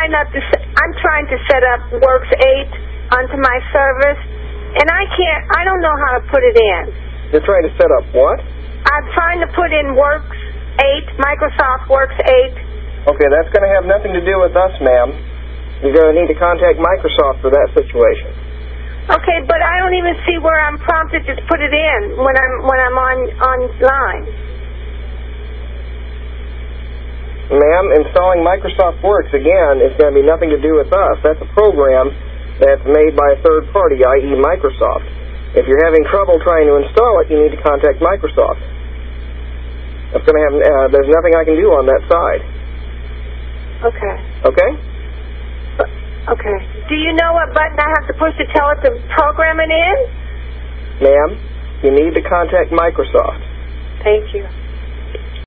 I'm trying to set up Works 8 onto my service, and I don't know how to put it in. You're trying to set up what? I'm trying to put in Works 8, Microsoft Works 8. Okay, that's going to have nothing to do with us, ma'am. You're going to need to contact Microsoft for that situation. Okay, but I don't even see where I'm prompted to put it in when I'm online. Ma'am, installing Microsoft Works, again, is going to be nothing to do with us. That's a program that's made by a third party, i.e. Microsoft. If you're having trouble trying to install it, you need to contact Microsoft. That's going to have, there's nothing I can do on that side. Okay. Okay? Okay. Do you know what button I have to push to tell it to program it in? Ma'am, you need to contact Microsoft. Thank you.